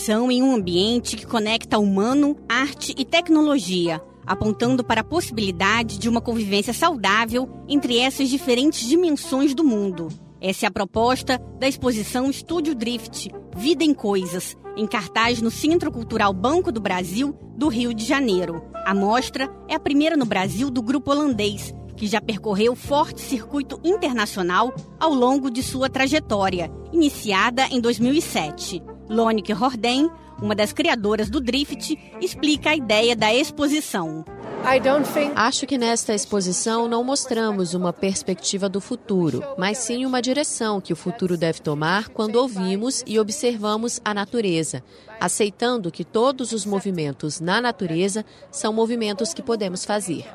imersão em um ambiente que conecta humano, arte e tecnologia, apontando para a possibilidade de uma convivência saudável entre essas diferentes dimensões do mundo. Essa é a proposta da exposição Estúdio Drift, Vida em Coisas, em cartaz no Centro Cultural Banco do Brasil, do Rio de Janeiro. A mostra é a primeira no Brasil do grupo holandês, que já percorreu forte circuito internacional ao longo de sua trajetória, iniciada em 2007. Lonneke Hordem, uma das criadoras do Drift, explica a ideia da exposição. Acho que nesta exposição não mostramos uma perspectiva do futuro, mas sim uma direção que o futuro deve tomar quando ouvimos e observamos a natureza, aceitando que todos os movimentos na natureza são movimentos que podemos fazer.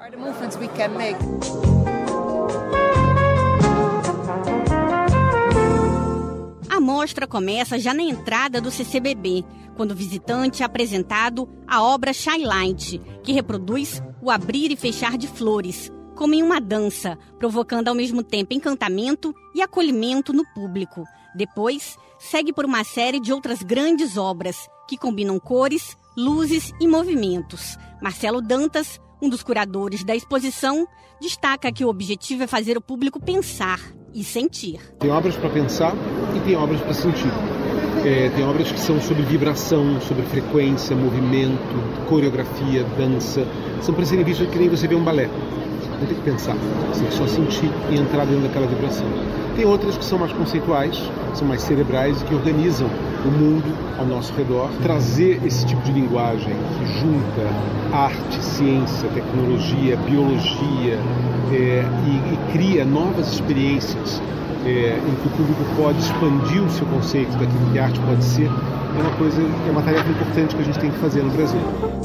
A mostra começa já na entrada do CCBB, quando o visitante é apresentado a obra Skylight, que reproduz o abrir e fechar de flores, como em uma dança, provocando ao mesmo tempo encantamento e acolhimento no público. Depois, segue por uma série de outras grandes obras, que combinam cores, luzes e movimentos. Marcelo Dantas, um dos curadores da exposição, destaca que o objetivo é fazer o público pensar e sentir. Tem obras para pensar e tem obras para sentir. Tem obras que são sobre vibração, sobre frequência, movimento, coreografia, dança. São para serem vistas que nem você vê um balé. Não tem que pensar, você tem que só sentir e entrar dentro daquela vibração. Tem outras que são mais conceituais, são mais cerebrais e que organizam o mundo ao nosso redor. Trazer esse tipo de linguagem que junta arte, ciência, tecnologia, biologia e cria novas experiências em que o público pode expandir o seu conceito daquilo que a arte pode ser, é uma tarefa importante que a gente tem que fazer no Brasil.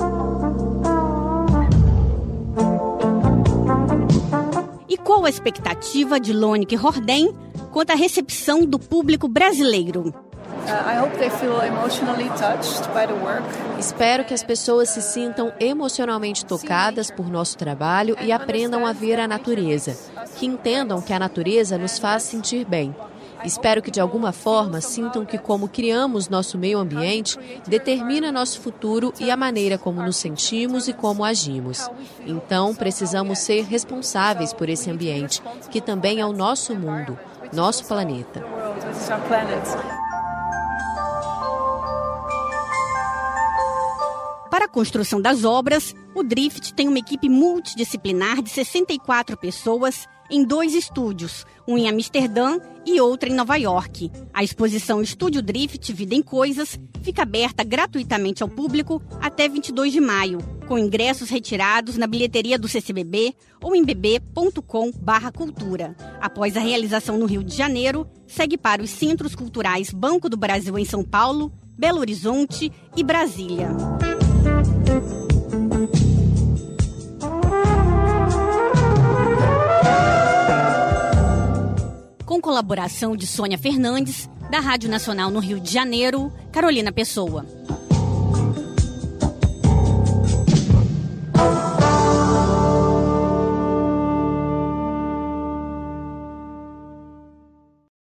E qual a expectativa de Lonneke Hordem quanto à recepção do público brasileiro? Espero que as pessoas se sintam emocionalmente tocadas por nosso trabalho e aprendam a ver a natureza, que entendam que a natureza nos faz sentir bem. Espero que, de alguma forma, sintam que como criamos nosso meio ambiente, determina nosso futuro e a maneira como nos sentimos e como agimos. Então, precisamos ser responsáveis por esse ambiente, que também é o nosso mundo, nosso planeta. Para a construção das obras, o Drift tem uma equipe multidisciplinar de 64 pessoas em 2 estúdios, um em Amsterdã e outro em Nova York. A exposição Estúdio Drift, Vida em Coisas, fica aberta gratuitamente ao público até 22 de maio, com ingressos retirados na bilheteria do CCBB ou em bb.com/cultura. Após a realização no Rio de Janeiro, segue para os Centros Culturais Banco do Brasil em São Paulo, Belo Horizonte e Brasília. Com colaboração de Sônia Fernandes, da Rádio Nacional no Rio de Janeiro, Carolina Pessoa.